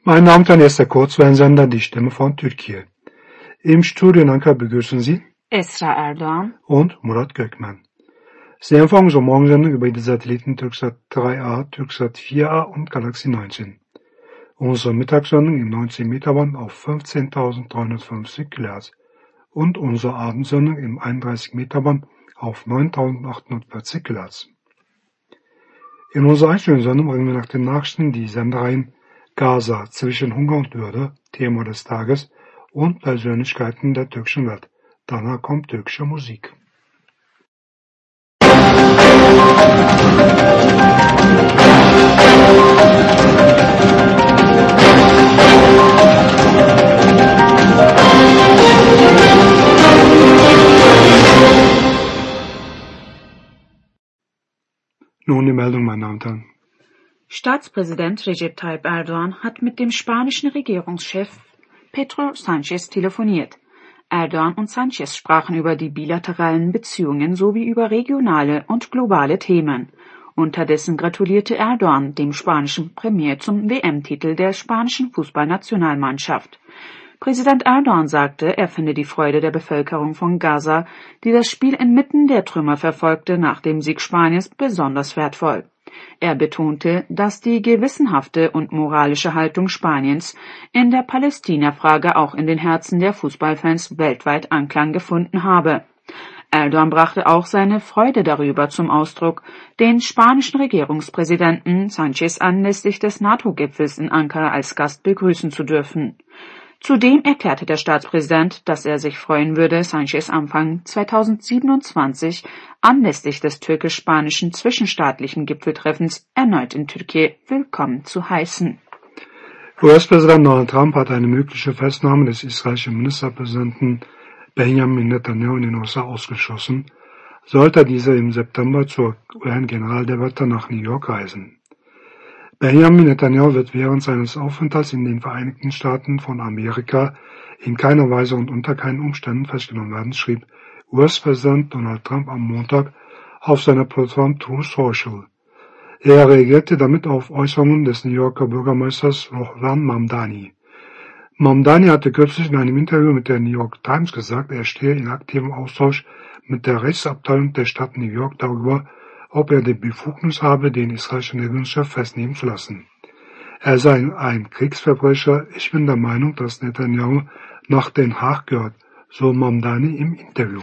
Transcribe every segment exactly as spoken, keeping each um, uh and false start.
Meine Damen und Herren, hier ist der Kurzwellensender Die Stimme von Türkiye. Im Studio in Ankara begrüßen Sie Esra Erdoğan und Murat Gökmen. Sie empfangen unsere Morgensendung über die Satelliten Türksat drei A, Türksat vier A und Galaxy neunzehn. Unsere Mittagssendung im neunzehn Meter Band auf fünfzehntausenddreihundertfünfzig Kilohertz und unsere Abendsendung im einunddreißig Meter Band auf neuntausendachthundertvierzig Kilohertz. In unserer Einstellungssendung bringen wir nach den Nachrichten die Sendereien Gaza zwischen Hunger und Würde, Thema des Tages und Persönlichkeiten der türkischen Welt. Danach kommt türkische Musik. Nun die Meldung, meine Damen und Herren. Staatspräsident Recep Tayyip Erdoğan hat mit dem spanischen Regierungschef Pedro Sánchez telefoniert. Erdoğan und Sánchez sprachen über die bilateralen Beziehungen sowie über regionale und globale Themen. Unterdessen gratulierte Erdoğan dem spanischen Premier zum W M-Titel der spanischen Fußballnationalmannschaft. Präsident Erdoğan sagte, er finde die Freude der Bevölkerung von Gaza, die das Spiel inmitten der Trümmer verfolgte, nach dem Sieg Spaniens besonders wertvoll. Er betonte, dass die gewissenhafte und moralische Haltung Spaniens in der Palästina-Frage auch in den Herzen der Fußballfans weltweit Anklang gefunden habe. Erdoğan brachte auch seine Freude darüber zum Ausdruck, den spanischen Regierungspräsidenten Sánchez anlässlich des NATO-Gipfels in Ankara als Gast begrüßen zu dürfen. Zudem erklärte der Staatspräsident, dass er sich freuen würde, Sánchez Anfang zweitausendsiebenundzwanzig anlässlich des türkisch-spanischen zwischenstaatlichen Gipfeltreffens erneut in Türkei willkommen zu heißen. U S-Präsident Donald Trump hat eine mögliche Festnahme des israelischen Ministerpräsidenten Benjamin Netanyahu in den U S A ausgeschlossen, sollte dieser im September zur U N-Generaldebatte nach New York reisen. Benjamin Netanyahu wird während seines Aufenthalts in den Vereinigten Staaten von Amerika in keiner Weise und unter keinen Umständen festgenommen werden, schrieb U S-Präsident Donald Trump am Montag auf seiner Plattform Truth Social. Er reagierte damit auf Äußerungen des New Yorker Bürgermeisters Zohran Mamdani. Mamdani hatte kürzlich in einem Interview mit der New York Times gesagt, er stehe in aktivem Austausch mit der Rechtsabteilung der Stadt New York darüber, ob er die Befugnis habe, den israelischen Regierungschef festnehmen zu lassen. Er sei ein Kriegsverbrecher. Ich bin der Meinung, dass Netanyahu nach Den Haag gehört, so Mamdani im Interview.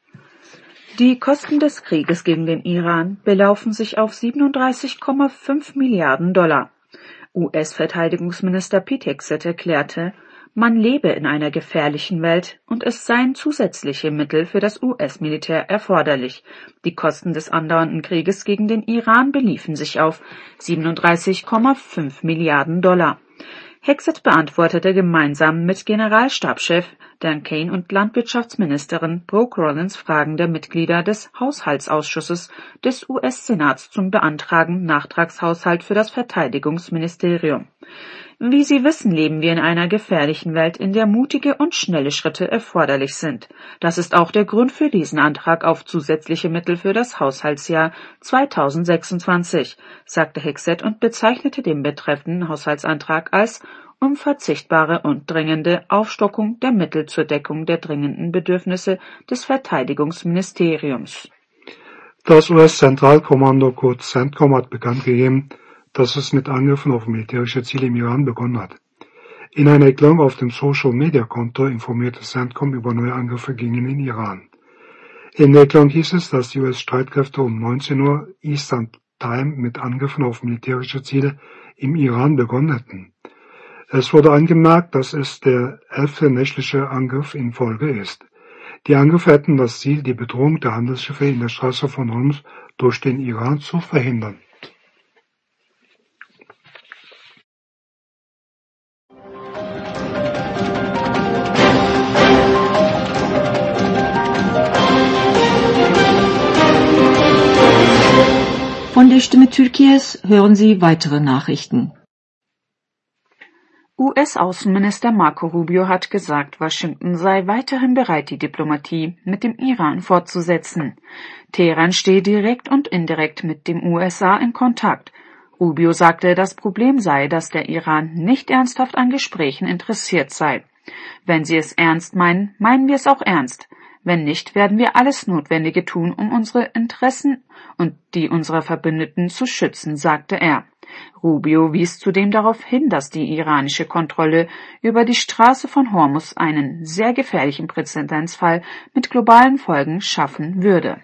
Die Kosten des Krieges gegen den Iran belaufen sich auf siebenunddreißig Komma fünf Milliarden Dollar. U S-Verteidigungsminister Pete Hegseth erklärte, man lebe in einer gefährlichen Welt und es seien zusätzliche Mittel für das U S-Militär erforderlich. Die Kosten des andauernden Krieges gegen den Iran beliefen sich auf siebenunddreißig Komma fünf Milliarden Dollar. Hegseth beantwortete gemeinsam mit Generalstabschef Dan Kane und Landwirtschaftsministerin Brooke Rollins Fragen der Mitglieder des Haushaltsausschusses des U S-Senats zum beantragten Nachtragshaushalt für das Verteidigungsministerium. Wie Sie wissen, leben wir in einer gefährlichen Welt, in der mutige und schnelle Schritte erforderlich sind. Das ist auch der Grund für diesen Antrag auf zusätzliche Mittel für das Haushaltsjahr zweitausendsechsundzwanzig, sagte Hegseth und bezeichnete den betreffenden Haushaltsantrag als unverzichtbare und dringende Aufstockung der Mittel zur Deckung der dringenden Bedürfnisse des Verteidigungsministeriums. Das U S-Zentralkommando kurz CENTCOM hat bekannt gegeben, dass es mit Angriffen auf militärische Ziele im Iran begonnen hat. In einer Erklärung auf dem Social-Media-Konto informierte CENTCOM über neue Angriffe gegen den Iran. In der Erklärung hieß es, dass die U S-Streitkräfte um neunzehn Uhr Eastern Time mit Angriffen auf militärische Ziele im Iran begonnen hätten. Es wurde angemerkt, dass es der elfte nächtliche Angriff in Folge ist. Die Angriffe hätten das Ziel, die Bedrohung der Handelsschiffe in der Straße von Hormuz durch den Iran zu verhindern. Von der Stimme Türkiye's hören Sie weitere Nachrichten. U S-Außenminister Marco Rubio hat gesagt, Washington sei weiterhin bereit, die Diplomatie mit dem Iran fortzusetzen. Teheran stehe direkt und indirekt mit dem U S A in Kontakt. Rubio sagte, das Problem sei, dass der Iran nicht ernsthaft an Gesprächen interessiert sei. Wenn sie es ernst meinen, meinen wir es auch ernst. Wenn nicht, werden wir alles Notwendige tun, um unsere Interessen und die unserer Verbündeten zu schützen, sagte er. Rubio wies zudem darauf hin, dass die iranische Kontrolle über die Straße von Hormuz einen sehr gefährlichen Präzedenzfall mit globalen Folgen schaffen würde.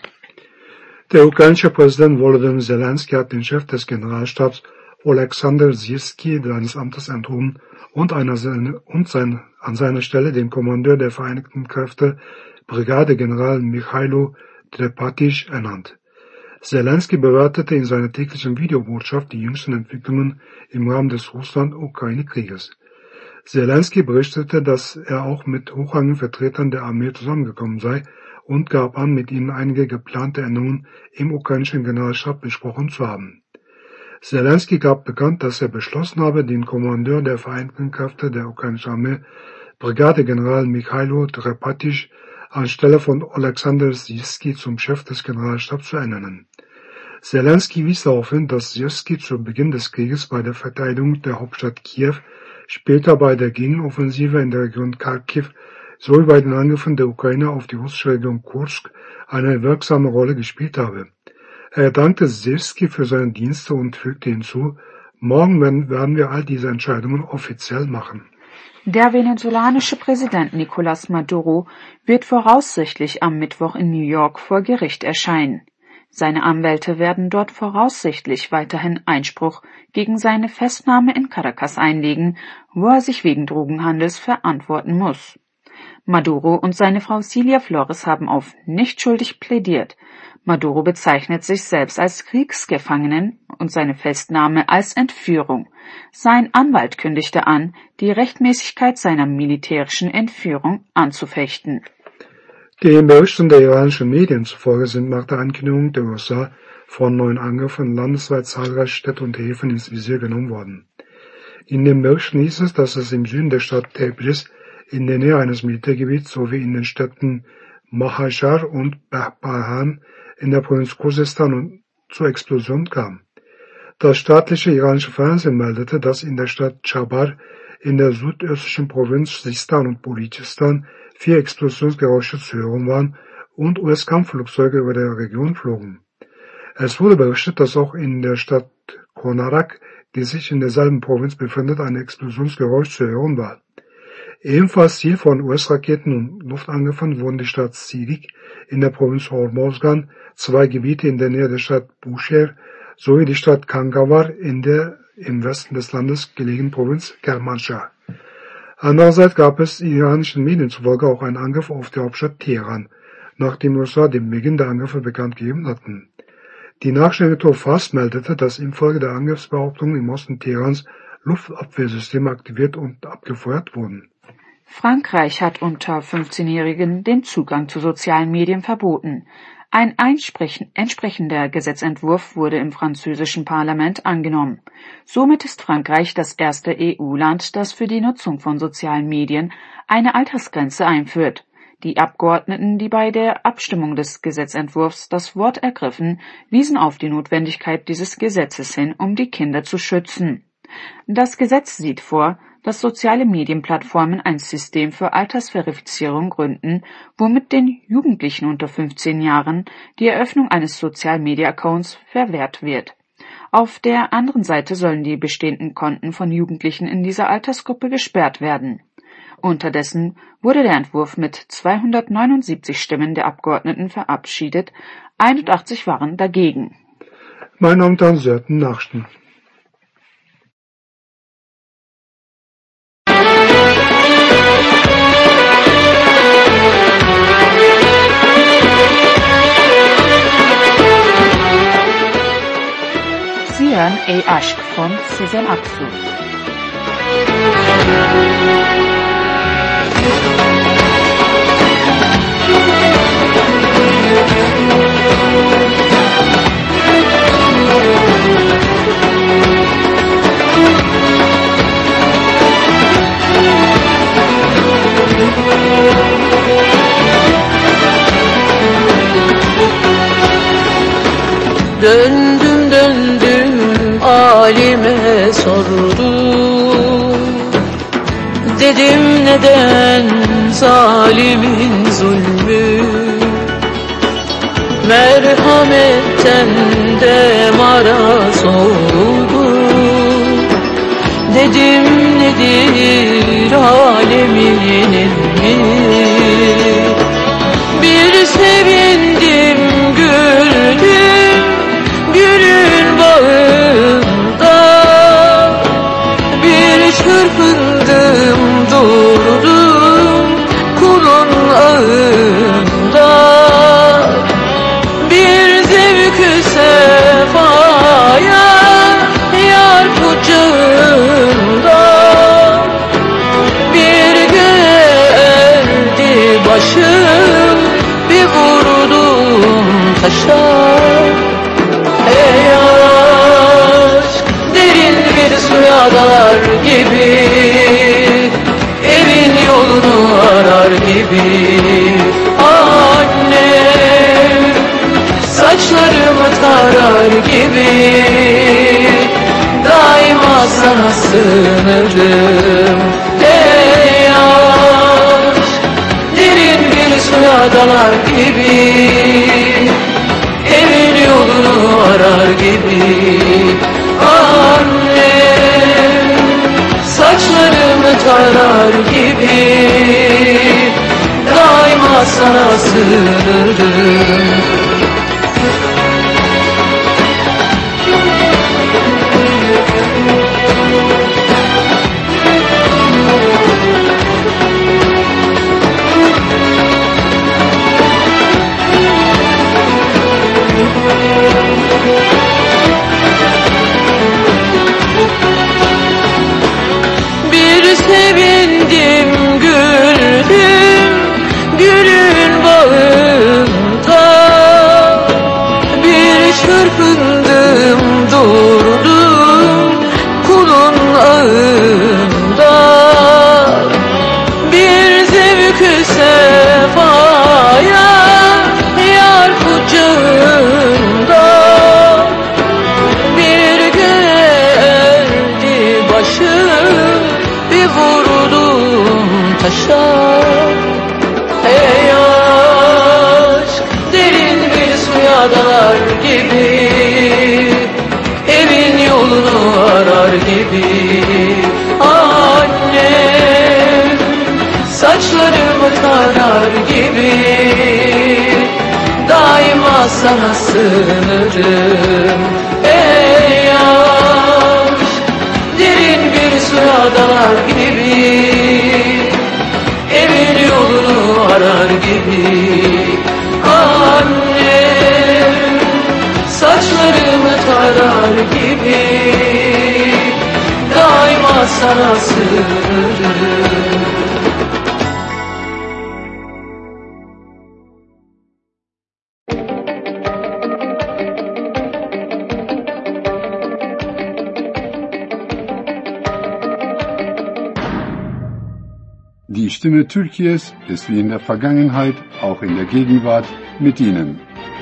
Der ukrainische Präsident Volodymyr Zelensky hat den Chef des Generalstabs Oleksandr Syrskij seines Amtes enthoben und, einer, und sein, an seiner Stelle den Kommandeur der Vereinigten Kräfte, Brigadegeneral Michailo Trepatij, ernannt. Zelensky bewertete in seiner täglichen Videobotschaft die jüngsten Entwicklungen im Rahmen des Russland-Ukraine-Krieges. Zelensky berichtete, dass er auch mit hochrangigen Vertretern der Armee zusammengekommen sei und gab an, mit ihnen einige geplante Änderungen im ukrainischen Generalstab besprochen zu haben. Zelensky gab bekannt, dass er beschlossen habe, den Kommandeur der Vereinigten Kräfte der ukrainischen Armee, Brigadegeneral Michailo Trepatij, anstelle von Oleksandr Syrskij zum Chef des Generalstabs zu ernennen. Zelensky wies darauf hin, dass Syrskij zu Beginn des Krieges bei der Verteidigung der Hauptstadt Kiew, später bei der Gegenoffensive in der Region Kharkiv sowie bei den Angriffen der Ukraine auf die russische Region Kursk eine wirksame Rolle gespielt habe. Er dankte Syrskij für seine Dienste und fügte hinzu, morgen werden wir all diese Entscheidungen offiziell machen. Der venezolanische Präsident Nicolás Maduro wird voraussichtlich am Mittwoch in New York vor Gericht erscheinen. Seine Anwälte werden dort voraussichtlich weiterhin Einspruch gegen seine Festnahme in Caracas einlegen, wo er sich wegen Drogenhandels verantworten muss. Maduro und seine Frau Cilia Flores haben auf nicht schuldig plädiert. Maduro bezeichnet sich selbst als Kriegsgefangenen und seine Festnahme als Entführung. Sein Anwalt kündigte an, die Rechtmäßigkeit seiner militärischen Entführung anzufechten. Den Berichten der iranischen Medien zufolge sind nach der Ankündigung der U S A von neuen Angriffen landesweit zahlreiche Städte und Häfen ins Visier genommen worden. In den Berichten hieß es, dass es im Süden der Stadt Tebriz, in der Nähe eines Militärgebiets sowie in den Städten Mahajar und Bahbahan in der Provinz Khuzestan zur Explosion kam. Das staatliche iranische Fernsehen meldete, dass in der Stadt Chabar in der südöstlichen Provinz Sistan und Balutschistan vier Explosionsgeräusche zu hören waren und U S-Kampfflugzeuge über der Region flogen. Es wurde berichtet, dass auch in der Stadt Konarak, die sich in derselben Provinz befindet, ein Explosionsgeräusch zu hören war. Ebenfalls Ziel von U S-Raketen und Luftangriffen wurden die Stadt Sirik in der Provinz Hormozgan, zwei Gebiete in der Nähe der Stadt Bushehr sowie die Stadt Kangawar in der im Westen des Landes gelegenen Provinz Kermanshah. Andererseits gab es iranischen Medien zufolge auch einen Angriff auf die Hauptstadt Teheran, nachdem die U S A den Beginn der Angriffe bekannt gegeben hatten. Die Nachrichtenagentur Fars meldete, dass infolge der Angriffsbehauptungen im Osten Teherans Luftabwehrsysteme aktiviert und abgefeuert wurden. Frankreich hat unter fünfzehnjährigen den Zugang zu sozialen Medien verboten. Ein entsprechender Gesetzentwurf wurde im französischen Parlament angenommen. Somit ist Frankreich das erste E U-Land, das für die Nutzung von sozialen Medien eine Altersgrenze einführt. Die Abgeordneten, die bei der Abstimmung des Gesetzentwurfs das Wort ergriffen, wiesen auf die Notwendigkeit dieses Gesetzes hin, um die Kinder zu schützen. Das Gesetz sieht vor, dass soziale Medienplattformen ein System für Altersverifizierung gründen, womit den Jugendlichen unter fünfzehn Jahren die Eröffnung eines Social-Media-Accounts verwehrt wird. Auf der anderen Seite sollen die bestehenden Konten von Jugendlichen in dieser Altersgruppe gesperrt werden. Unterdessen wurde der Entwurf mit zweihundertneunundsiebzig Stimmen der Abgeordneten verabschiedet, einundachtzig waren dagegen. Meine Damen und Herren, Sie hörten Nachrichten. Sie hören Ey Aşk von Sezen Aksu. Döndüm döndüm ay sordu. Dedim neden zalimin zulmü, merhametten de maraz oldu. Dedim nedir alemin ilmi, bir sevindim güldüm gülün bağında, bir çırpındım durdum kulun ağında, bir zevk-ü sefaya yar kucağında, bir geldi başım bir vurdum taşa. Ey aşk derin bir suya dalar gibi, evin yolunu arar gibi. Annem saçlarımı tarar gibi, daima sana sığınırım. Ey aşk derin bir suya dalar gibi, evin yolunu arar gibi. Annem saçlarımı tarar gibi, daima sana sığınırım. Bir sevindim güldüm gülün bağında, bir çırpındım durdum kulun ağında, bir zevk-ü sefaya yar kucağında, bir geldi başım bir vurdum taşa. Ey aşk derin bir suya dalar gibi, evin yolunu arar gibi. Annem saçlarımı tarar gibi, daima sana sığınırım. Ey aşk derin bir suya dalar gibi, evin yolunu arar gibi. Annem saçlarımı tarar gibi, daima sana sığınırım. Die Stimme Türkiye's ist wie in der Vergangenheit auch in der Gegenwart mit Ihnen.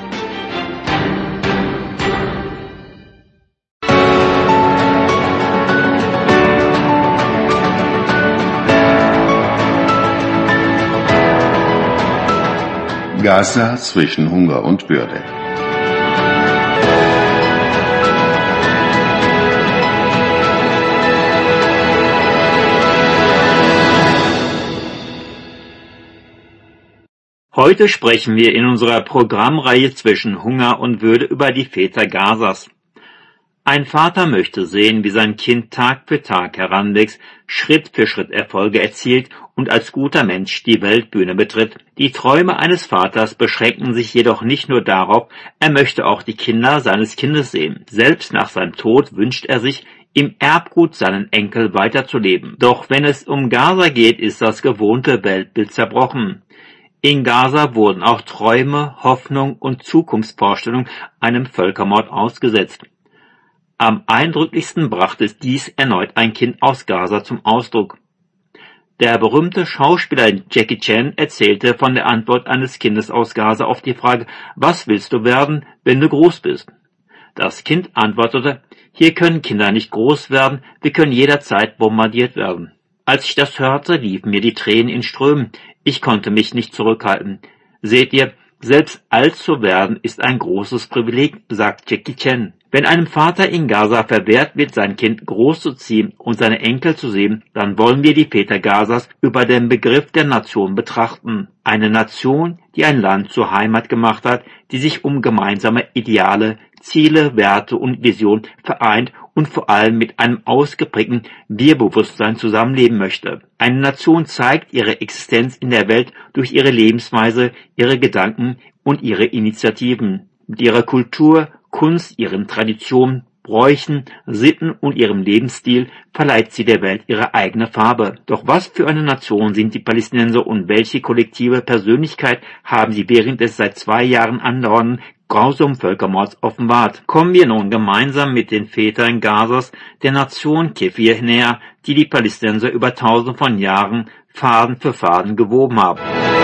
Gaza zwischen Hunger und Bürde. Heute sprechen wir in unserer Programmreihe zwischen Hunger und Würde über die Väter Gazas. Ein Vater möchte sehen, wie sein Kind Tag für Tag heranwächst, Schritt für Schritt Erfolge erzielt und als guter Mensch die Weltbühne betritt. Die Träume eines Vaters beschränken sich jedoch nicht nur darauf, er möchte auch die Kinder seines Kindes sehen. Selbst nach seinem Tod wünscht er sich, im Erbgut seinen Enkel weiterzuleben. Doch wenn es um Gaza geht, ist das gewohnte Weltbild zerbrochen. In Gaza wurden auch Träume, Hoffnung und Zukunftsvorstellung einem Völkermord ausgesetzt. Am eindrücklichsten brachte dies erneut ein Kind aus Gaza zum Ausdruck. Der berühmte Schauspieler Jackie Chan erzählte von der Antwort eines Kindes aus Gaza auf die Frage, was willst du werden, wenn du groß bist? Das Kind antwortete, Hier können Kinder nicht groß werden, wir können jederzeit bombardiert werden. Als ich das hörte, liefen mir die Tränen in Strömen. Ich konnte mich nicht zurückhalten. Seht ihr, selbst alt zu werden ist ein großes Privileg, sagt Jackie Chan. Wenn einem Vater in Gaza verwehrt wird, sein Kind großzuziehen und seine Enkel zu sehen, dann wollen wir die Väter Gazas über den Begriff der Nation betrachten. Eine Nation, die ein Land zur Heimat gemacht hat, die sich um gemeinsame Ideale, Ziele, Werte und Visionen vereint und vor allem mit einem ausgeprägten Wir-Bewusstsein zusammenleben möchte. Eine Nation zeigt ihre Existenz in der Welt durch ihre Lebensweise, ihre Gedanken und ihre Initiativen. Mit ihrer Kultur, Kunst, ihren Traditionen, Bräuchen, Sitten und ihrem Lebensstil verleiht sie der Welt ihre eigene Farbe. Doch was für eine Nation sind die Palästinenser und welche kollektive Persönlichkeit haben sie während des seit zwei Jahren andauernden grausamen Völkermords offenbart? Kommen wir nun gemeinsam mit den Vätern Gazas, der Nation Kefir, näher, die die Palästinenser über tausende von Jahren Faden für Faden gewoben haben.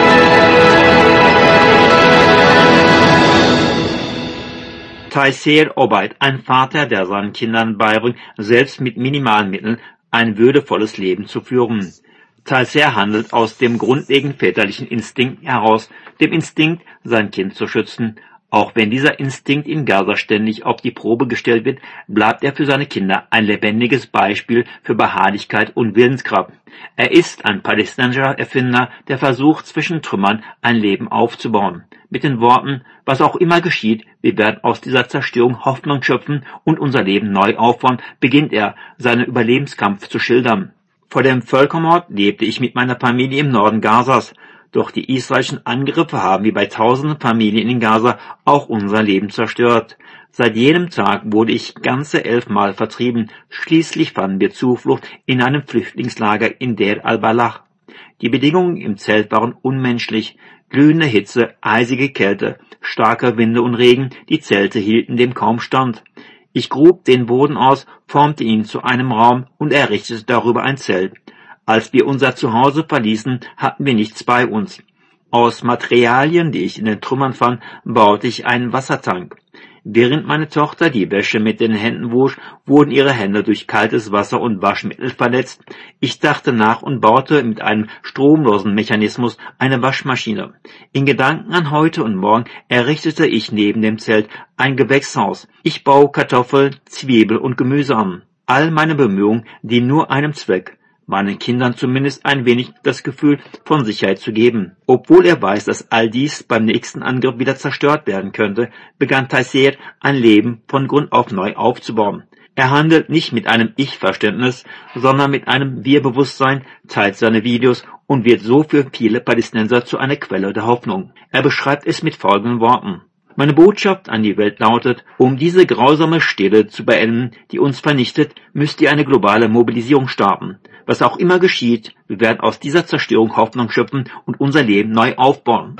Taisir Obaid, ein Vater, der seinen Kindern beibringt, selbst mit minimalen Mitteln ein würdevolles Leben zu führen. Taisir handelt aus dem grundlegenden väterlichen Instinkt heraus, dem Instinkt, sein Kind zu schützen. Auch wenn dieser Instinkt in Gaza ständig auf die Probe gestellt wird, bleibt er für seine Kinder ein lebendiges Beispiel für Beharrlichkeit und Willenskraft. Er ist ein palästinensischer Erfinder, der versucht, zwischen Trümmern ein Leben aufzubauen. Mit den Worten, was auch immer geschieht, wir werden aus dieser Zerstörung Hoffnung schöpfen und unser Leben neu aufbauen, beginnt er, seinen Überlebenskampf zu schildern. Vor dem Völkermord lebte ich mit meiner Familie im Norden Gazas. Doch die israelischen Angriffe haben wie bei tausenden Familien in Gaza auch unser Leben zerstört. Seit jenem Tag wurde ich ganze elfmal vertrieben. Schließlich fanden wir Zuflucht in einem Flüchtlingslager in Deir al-Balah. Die Bedingungen im Zelt waren unmenschlich. Glühende Hitze, eisige Kälte, starke Winde und Regen, die Zelte hielten dem kaum stand. Ich grub den Boden aus, formte ihn zu einem Raum und errichtete darüber ein Zelt. Als wir unser Zuhause verließen, hatten wir nichts bei uns. Aus Materialien, die ich in den Trümmern fand, baute ich einen Wassertank. Während meine Tochter die Wäsche mit den Händen wusch, wurden ihre Hände durch kaltes Wasser und Waschmittel verletzt. Ich dachte nach und baute mit einem stromlosen Mechanismus eine Waschmaschine. In Gedanken an heute und morgen errichtete ich neben dem Zelt ein Gewächshaus. Ich baue Kartoffeln, Zwiebel und Gemüse an. All meine Bemühungen dienen nur einem Zweck: meinen Kindern zumindest ein wenig das Gefühl von Sicherheit zu geben. Obwohl er weiß, dass all dies beim nächsten Angriff wieder zerstört werden könnte, begann Taisir ein Leben von Grund auf neu aufzubauen. Er handelt nicht mit einem Ich-Verständnis, sondern mit einem Wir-Bewusstsein, teilt seine Videos und wird so für viele Palästinenser zu einer Quelle der Hoffnung. Er beschreibt es mit folgenden Worten: Meine Botschaft an die Welt lautet, um diese grausame Stille zu beenden, die uns vernichtet, müsst ihr eine globale Mobilisierung starten. Was auch immer geschieht, wir werden aus dieser Zerstörung Hoffnung schöpfen und unser Leben neu aufbauen.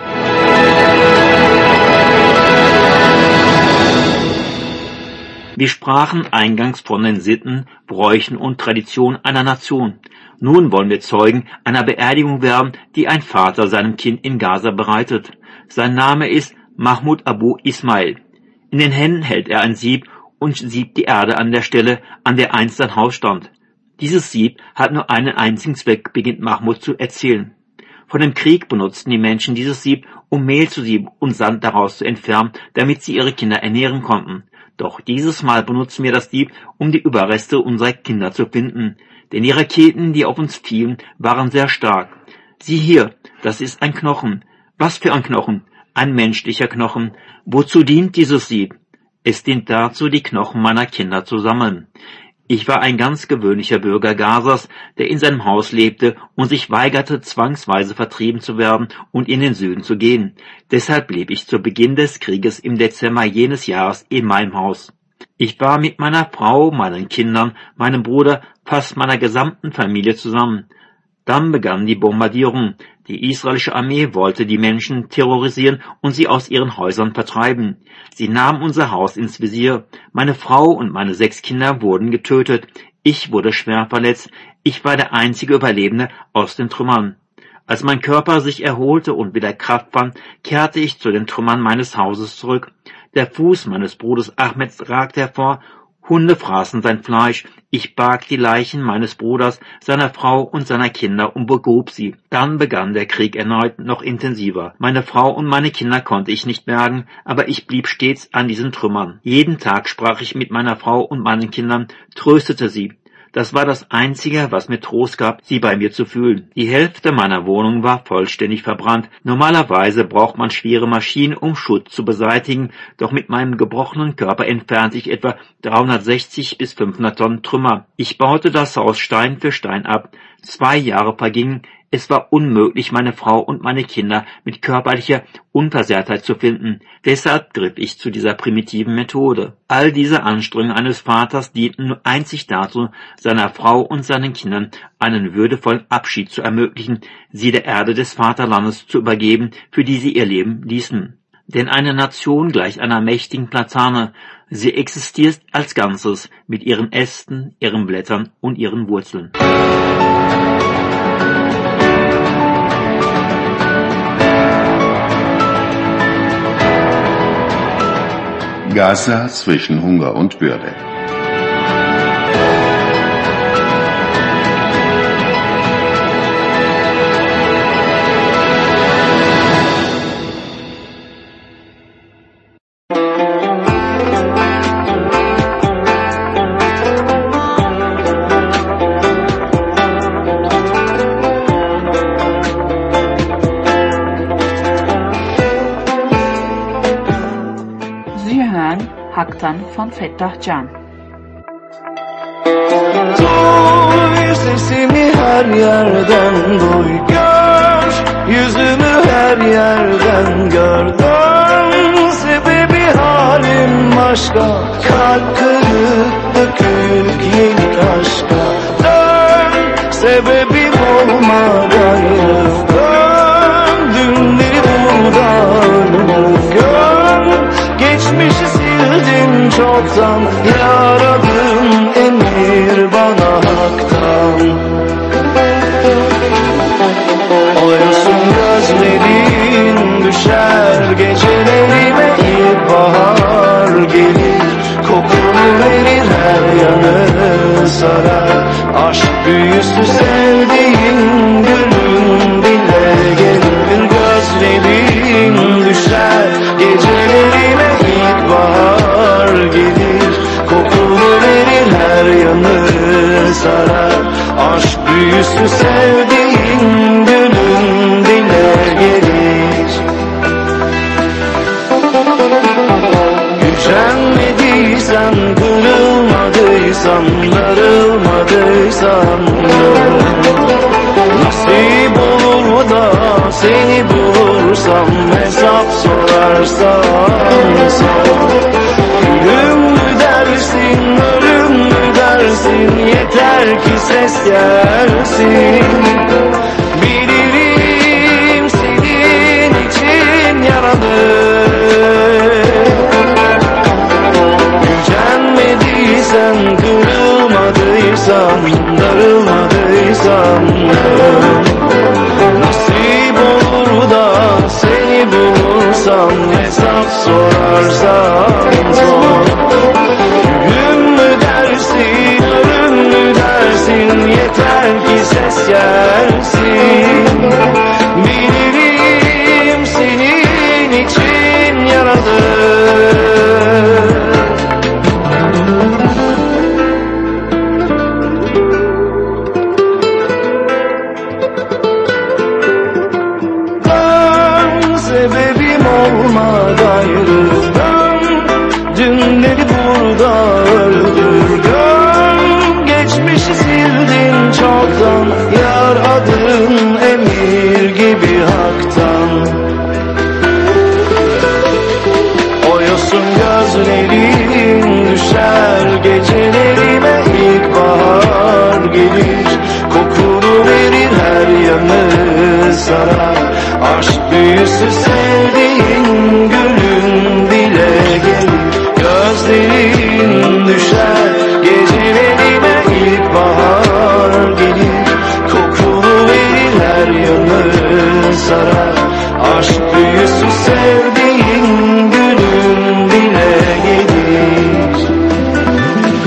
Wir sprachen eingangs von den Sitten, Bräuchen und Traditionen einer Nation. Nun wollen wir Zeugen einer Beerdigung werden, die ein Vater seinem Kind in Gaza bereitet. Sein Name ist Mahmoud Abu Ismail. In den Händen hält er ein Sieb und siebt die Erde an der Stelle, an der einst sein Haus stand. Dieses Sieb hat nur einen einzigen Zweck, beginnt Mahmoud zu erzählen. Vor dem Krieg benutzten die Menschen dieses Sieb, um Mehl zu sieben und Sand daraus zu entfernen, damit sie ihre Kinder ernähren konnten. Doch dieses Mal benutzen wir das Sieb, um die Überreste unserer Kinder zu finden. Denn die Raketen, die auf uns fielen, waren sehr stark. Sieh hier, das ist ein Knochen. Was für ein Knochen? Ein menschlicher Knochen. Wozu dient dieses Sieb? Es dient dazu, die Knochen meiner Kinder zu sammeln. Ich war ein ganz gewöhnlicher Bürger Gazas, der in seinem Haus lebte und sich weigerte, zwangsweise vertrieben zu werden und in den Süden zu gehen. Deshalb blieb ich zu Beginn des Krieges im Dezember jenes Jahres in meinem Haus. Ich war mit meiner Frau, meinen Kindern, meinem Bruder, fast meiner gesamten Familie zusammen. Dann begann die Bombardierung. Die israelische Armee wollte die Menschen terrorisieren und sie aus ihren Häusern vertreiben. Sie nahmen unser Haus ins Visier. Meine Frau und meine sechs Kinder wurden getötet. Ich wurde schwer verletzt. Ich war der einzige Überlebende aus den Trümmern. Als mein Körper sich erholte und wieder Kraft fand, kehrte ich zu den Trümmern meines Hauses zurück. Der Fuß meines Bruders Ahmed ragte hervor. Hunde fraßen sein Fleisch. Ich barg die Leichen meines Bruders, seiner Frau und seiner Kinder und begrub sie. Dann begann der Krieg erneut, noch intensiver. Meine Frau und meine Kinder konnte ich nicht bergen, aber ich blieb stets an diesen Trümmern. Jeden Tag sprach ich mit meiner Frau und meinen Kindern, tröstete sie. Das war das Einzige, was mir Trost gab, sie bei mir zu fühlen. Die Hälfte meiner Wohnung war vollständig verbrannt. Normalerweise braucht man schwere Maschinen, um Schutt zu beseitigen, doch mit meinem gebrochenen Körper entfernte ich etwa dreihundertsechzig bis fünfhundert Tonnen Trümmer. Ich baute das Haus Stein für Stein ab. Zwei Jahre vergingen. Es war unmöglich, meine Frau und meine Kinder mit körperlicher Unversehrtheit zu finden. Deshalb griff ich zu dieser primitiven Methode. All diese Anstrengungen eines Vaters dienten nur einzig dazu, seiner Frau und seinen Kindern einen würdevollen Abschied zu ermöglichen, sie der Erde des Vaterlandes zu übergeben, für die sie ihr Leben ließen. Denn eine Nation gleicht einer mächtigen Platane. Sie existiert als Ganzes mit ihren Ästen, ihren Blättern und ihren Wurzeln. Gaza zwischen Hunger und Würde. Hak'tan von Fettah Can. Duy sesimi her yerden duy, gör yüzümü her yerden gör. Dön sebebi halim başka, kalp kırık dökük yenik aşka. Dön sebebim olma gayrı, dön dünleri burada ölüm gör. Geçmişi sildin çoktan, yaradım emir bana haktan. Oysun gözlerin düşer gecelerime, ilkbahar gelir, kokunu verir her yanı sarar. Aşk büyüsü sevdiğin gülün dile gelir, gözlerin düşer gecelerime, ilkbahar gelir, kokunu verir her yanı sarar. Aşk büyüsü sevdiğin gülün dile gelir. Gücenmediysen, kırılmadıysan, darılmadıysan, nasip olur da seni bulursam, hesap sorarsam sor. Ölüm mü dersin, ölüm mü dersin, yeter ki ses gelsin. Bilirim senin için yaralı. Gücenmediysen, kırılmadıysan, darılmadıysan, nasip olur da seni bulursam, hesap sorarsam sor. Ölüm mü dersin, ölüm mü dersin, yeter ki ses gelsin. Bilirim senin için yaralı. Sebebim olma gayrı, dön dünleri burada öldür, dön geçmişi sildin çoktan, yar adın emir gibi haktan. Oyusun gözlerin düşer gecelerime, ilkbahar gelir, kokunu verir her yanı sarar. Aşk büyüsü sevdiğin gülün dile gelir, gözlerin düşer gecelerime, ilkbahar gelir, kokunu verir her yanı sarar. Aşk büyüsü sevdiğin gülün dile gelir.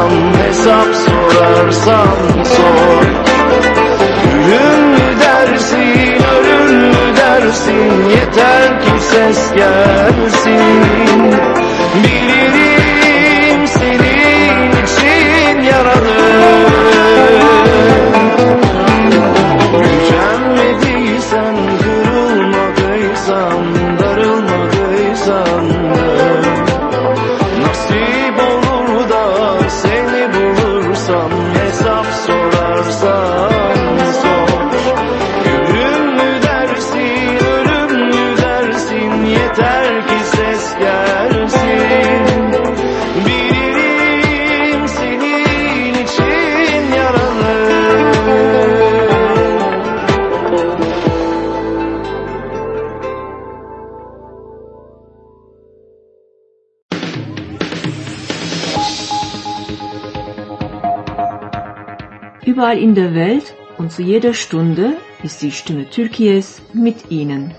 boğulsam, hesap sorarsan sor. Ölüm mü dersin, ölüm mü dersin, yeter ki ses gelsin. Bilirim senin için yaralı. Gücenmediysen, kırılmadıysan, darılmadıysan da, nasip olur da seni bulursam, hesap sorarsan sor. Ölüm mü dersin, ölüm mü dersin, yeter ki ses gelsin. Bilirim senin için yaralı. Überall in der Welt und zu jeder Stunde ist die Stimme Türkiye's mit Ihnen.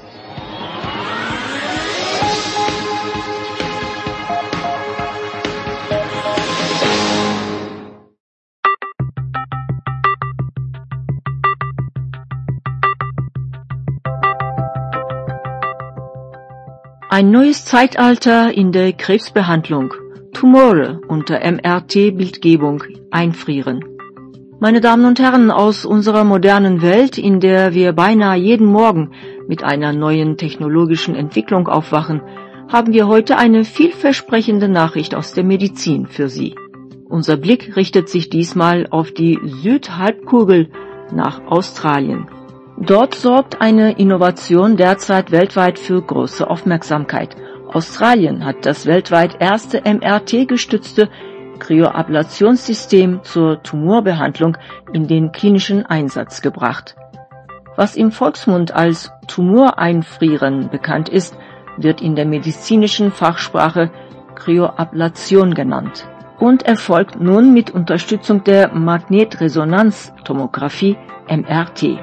Ein neues Zeitalter in der Krebsbehandlung. Tumore unter M R T-Bildgebung einfrieren. Meine Damen und Herren, aus unserer modernen Welt, in der wir beinahe jeden Morgen mit einer neuen technologischen Entwicklung aufwachen, haben wir heute eine vielversprechende Nachricht aus der Medizin für Sie. Unser Blick richtet sich diesmal auf die Südhalbkugel nach Australien. Dort sorgt eine Innovation derzeit weltweit für große Aufmerksamkeit. Australien hat das weltweit erste M R T-gestützte Kryoablationssystem zur Tumorbehandlung in den klinischen Einsatz gebracht. Was im Volksmund als Tumoreinfrieren bekannt ist, wird in der medizinischen Fachsprache Kryoablation genannt und erfolgt nun mit Unterstützung der Magnetresonanztomographie M R T.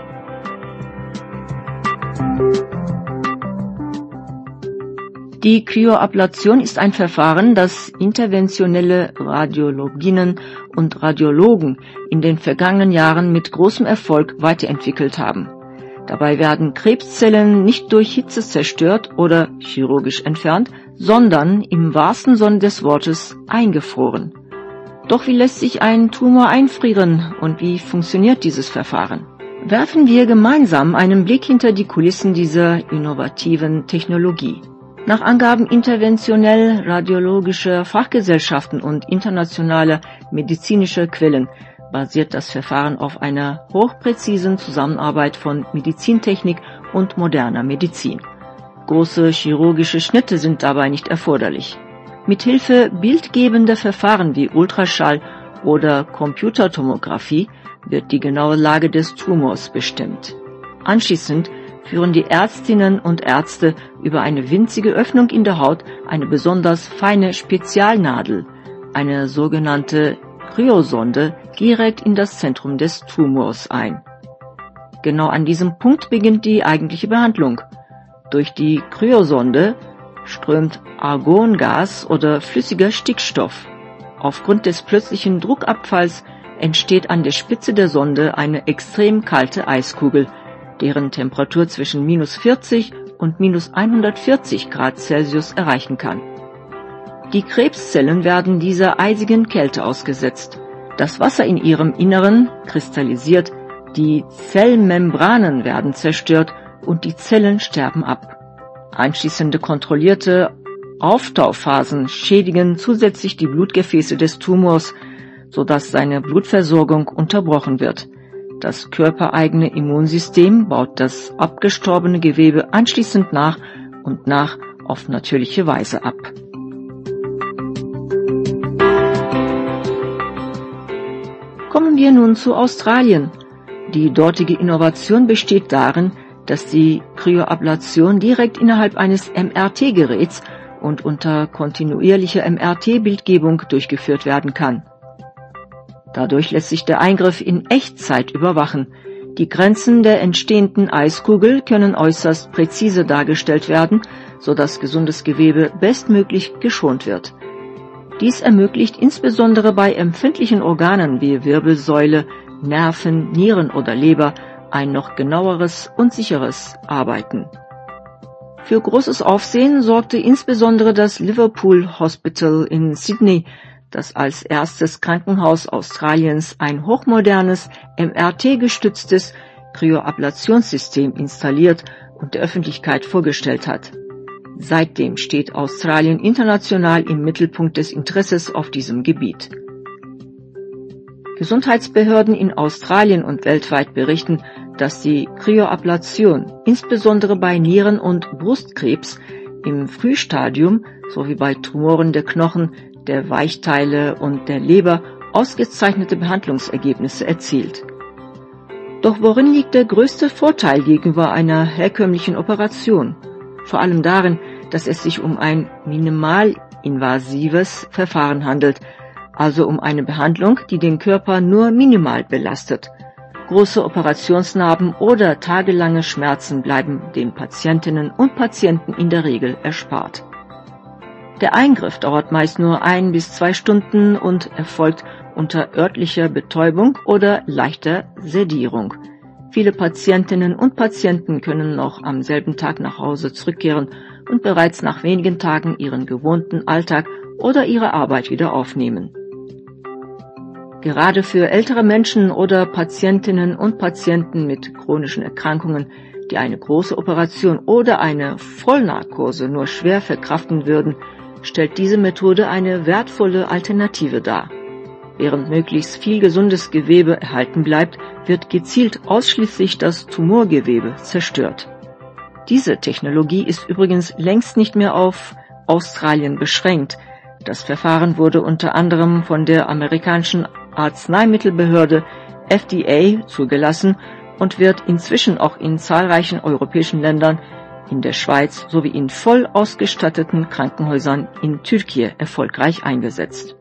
Die Kryoablation ist ein Verfahren, das interventionelle Radiologinnen und Radiologen in den vergangenen Jahren mit großem Erfolg weiterentwickelt haben. Dabei werden Krebszellen nicht durch Hitze zerstört oder chirurgisch entfernt, sondern im wahrsten Sinne des Wortes eingefroren. Doch wie lässt sich ein Tumor einfrieren und wie funktioniert dieses Verfahren? Werfen wir gemeinsam einen Blick hinter die Kulissen dieser innovativen Technologie. Nach Angaben interventionell radiologischer Fachgesellschaften und internationaler medizinischer Quellen basiert das Verfahren auf einer hochpräzisen Zusammenarbeit von Medizintechnik und moderner Medizin. Große chirurgische Schnitte sind dabei nicht erforderlich. Mithilfe bildgebender Verfahren wie Ultraschall oder Computertomographie wird die genaue Lage des Tumors bestimmt. Anschließend führen die Ärztinnen und Ärzte über eine winzige Öffnung in der Haut eine besonders feine Spezialnadel, eine sogenannte Kryosonde, direkt in das Zentrum des Tumors ein. Genau an diesem Punkt beginnt die eigentliche Behandlung. Durch die Kryosonde strömt Argongas oder flüssiger Stickstoff. Aufgrund des plötzlichen Druckabfalls entsteht an der Spitze der Sonde eine extrem kalte Eiskugel, deren Temperatur zwischen minus vierzig und minus hundertvierzig Grad Celsius erreichen kann. Die Krebszellen werden dieser eisigen Kälte ausgesetzt. Das Wasser in ihrem Inneren kristallisiert, die Zellmembranen werden zerstört und die Zellen sterben ab. Anschließende kontrollierte Auftauphasen schädigen zusätzlich die Blutgefäße des Tumors, sodass seine Blutversorgung unterbrochen wird. Das körpereigene Immunsystem baut das abgestorbene Gewebe anschließend nach und nach auf natürliche Weise ab. Kommen wir nun zu Australien. Die dortige Innovation besteht darin, dass die Kryoablation direkt innerhalb eines M R T-Geräts und unter kontinuierlicher M R T-Bildgebung durchgeführt werden kann. Dadurch lässt sich der Eingriff in Echtzeit überwachen. Die Grenzen der entstehenden Eiskugel können äußerst präzise dargestellt werden, sodass gesundes Gewebe bestmöglich geschont wird. Dies ermöglicht insbesondere bei empfindlichen Organen wie Wirbelsäule, Nerven, Nieren oder Leber ein noch genaueres und sicheres Arbeiten. Für großes Aufsehen sorgte insbesondere das Liverpool Hospital in Sydney, das als erstes Krankenhaus Australiens ein hochmodernes, M R T-gestütztes Kryoablationssystem installiert und der Öffentlichkeit vorgestellt hat. Seitdem steht Australien international im Mittelpunkt des Interesses auf diesem Gebiet. Gesundheitsbehörden in Australien und weltweit berichten, dass die Kryoablation insbesondere bei Nieren- und Brustkrebs im Frühstadium sowie bei Tumoren der Knochen, der Weichteile und der Leber ausgezeichnete Behandlungsergebnisse erzielt. Doch worin liegt der größte Vorteil gegenüber einer herkömmlichen Operation? Vor allem darin, dass es sich um ein minimalinvasives Verfahren handelt, also um eine Behandlung, die den Körper nur minimal belastet. Große Operationsnarben oder tagelange Schmerzen bleiben den Patientinnen und Patienten in der Regel erspart. Der Eingriff dauert meist nur ein bis zwei Stunden und erfolgt unter örtlicher Betäubung oder leichter Sedierung. Viele Patientinnen und Patienten können noch am selben Tag nach Hause zurückkehren und bereits nach wenigen Tagen ihren gewohnten Alltag oder ihre Arbeit wieder aufnehmen. Gerade für ältere Menschen oder Patientinnen und Patienten mit chronischen Erkrankungen, die eine große Operation oder eine Vollnarkose nur schwer verkraften würden, stellt diese Methode eine wertvolle Alternative dar. Während möglichst viel gesundes Gewebe erhalten bleibt, wird gezielt ausschließlich das Tumorgewebe zerstört. Diese Technologie ist übrigens längst nicht mehr auf Australien beschränkt. Das Verfahren wurde unter anderem von der amerikanischen Arzneimittelbehörde F D A zugelassen und wird inzwischen auch in zahlreichen europäischen Ländern, in der Schweiz sowie in voll ausgestatteten Krankenhäusern in Türkei erfolgreich eingesetzt.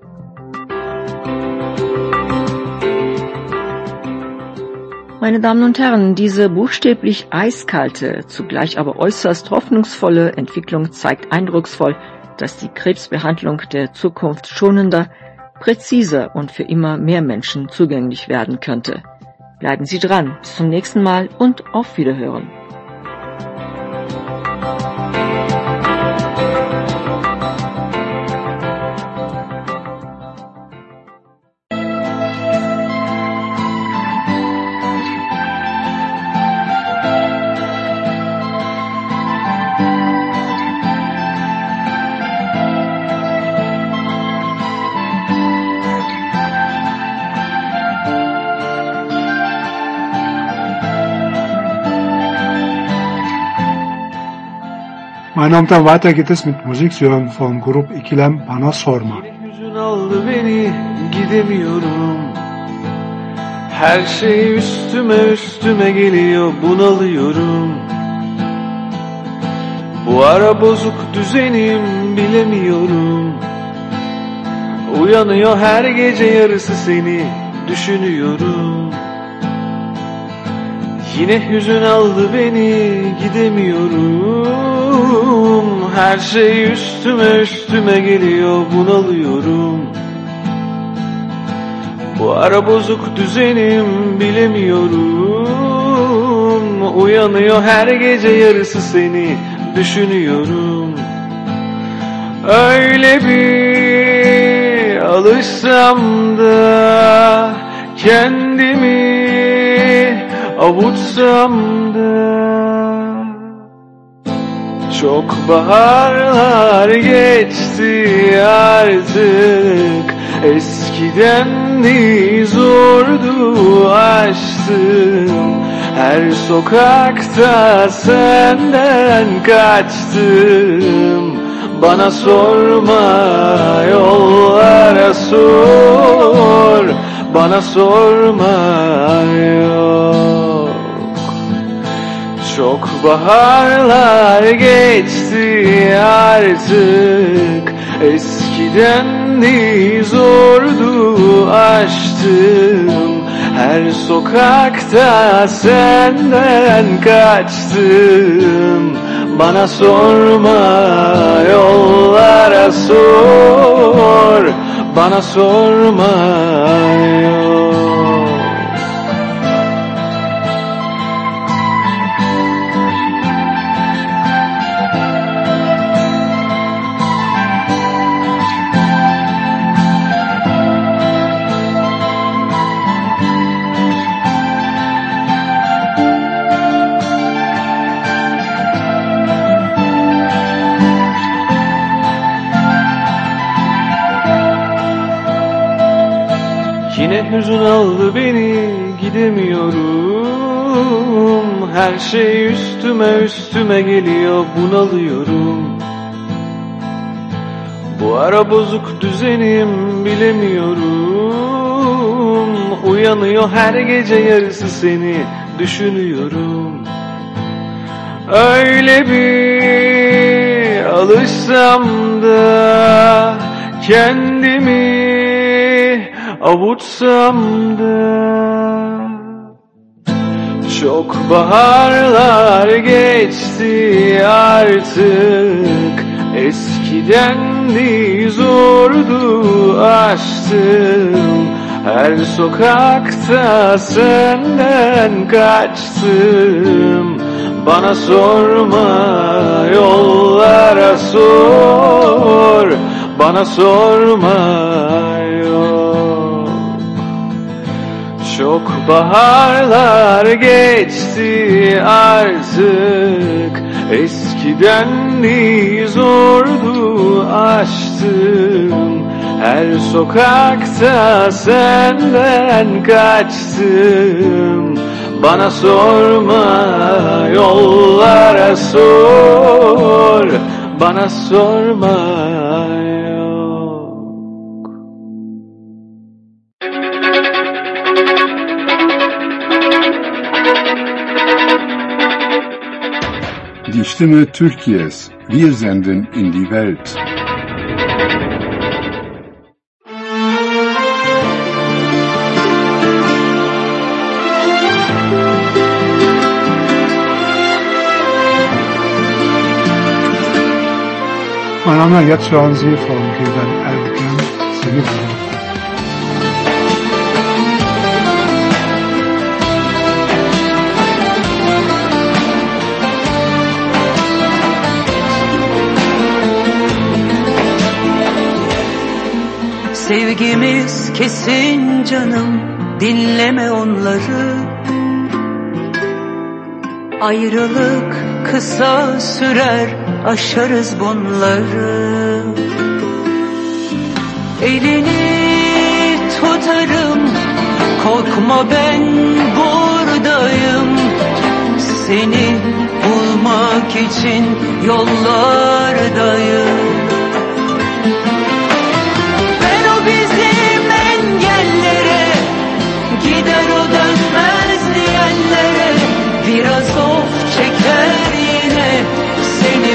Meine Damen und Herren, diese buchstäblich eiskalte, zugleich aber äußerst hoffnungsvolle Entwicklung zeigt eindrucksvoll, dass die Krebsbehandlung der Zukunft schonender, präziser und für immer mehr Menschen zugänglich werden könnte. Bleiben Sie dran, bis zum nächsten Mal und auf Wiederhören. Meine Damen und Herren, weiter geht es mit Musik. Sie hören vom Grup İkilem Bana Sorma. Hüzün aldı beni, gidemiyorum. Her şey üstüme üstüme geliyor, bunalıyorum. Bu ara bozuk düzenim, bilemiyorum. Uyanıyor her gece yarısı seni düşünüyorum. Yine hüzün aldı beni, gidemiyorum. Her şey üstüme üstüme geliyor, bunalıyorum. Bu ara bozuk düzenim, bilemiyorum. Uyanıyor her gece yarısı seni düşünüyorum. Öyle bir alışsam da kendimi avutsam da. Çok baharlar geçti artık. Eskiden de zordu aştım. Her sokakta senden kaçtım. Bana sorma, yollara sor. Bana sorma, yok. Çok baharlar geçti artık. Eskiden de zordu aştım. Her sokakta senden kaçtım. bana sorma, yollara sor, bana sorma yol. Yine hüzün aldı beni, gidemiyorum. Her şey üstüme üstüme geliyor, bunalıyorum. Bu ara bozuk düzenim, bilemiyorum. Uyanıyor her gece yarısı seni düşünüyorum. Öyle bir alışsam da kendimi avutsam da. Çok baharlar geçti artık, eskidendi zordu aştım. Her sokakta senden kaçtım. Bana sorma, yollara sor, bana sorma yok. Çok baharlar geçti artık, eskidendi zordu aştım. Her sokakta senden kaçtım. Bana sorma, yollara sor, bana sorma yok. Die Stimme Türkiye's. Wir senden in die Welt. Mein Name, jetzt hören Sie von Gilbert Erdogan, Seni Bulurum. Sevgimiz kesin canım, dinleme onları. Ayrılık kısa sürer, aşarız bunları. Elini tutarım, korkma ben buradayım. Seni bulmak için yollardayım. Ben o bizim engellere, gider o dönmez diyenlere, biraz of çeker yine seni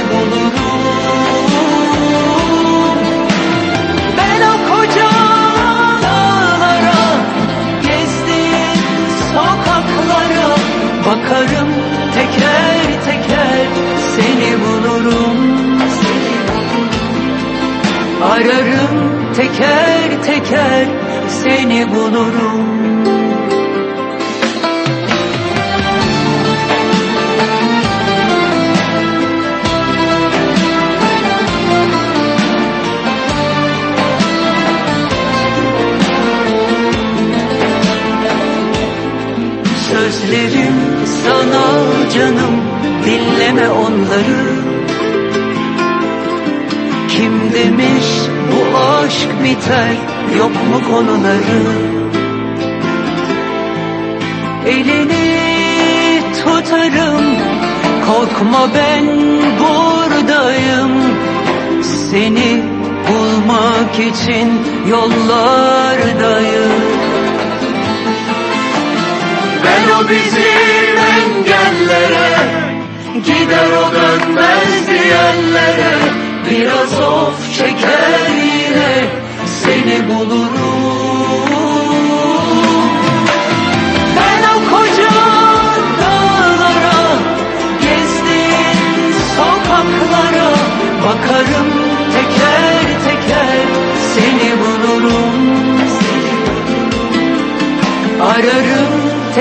bulurum. Ben o koca dağlara, gezdiğin sokaklara bakarım, teker teker seni bulurum. Ararım teker teker seni bulurum. Sözlerim sana canım, dinleme onları. Kim demiş bu aşk biter, yok mu konuları? Elini tutarım, korkma ben buradayım. Seni bulmak için yollardayım. Ben o bizim engellere, gider o dönmez diyenlere, biraz of çeker yine seni bulurum. Ben o koca dağlara, gezdiğin sokaklara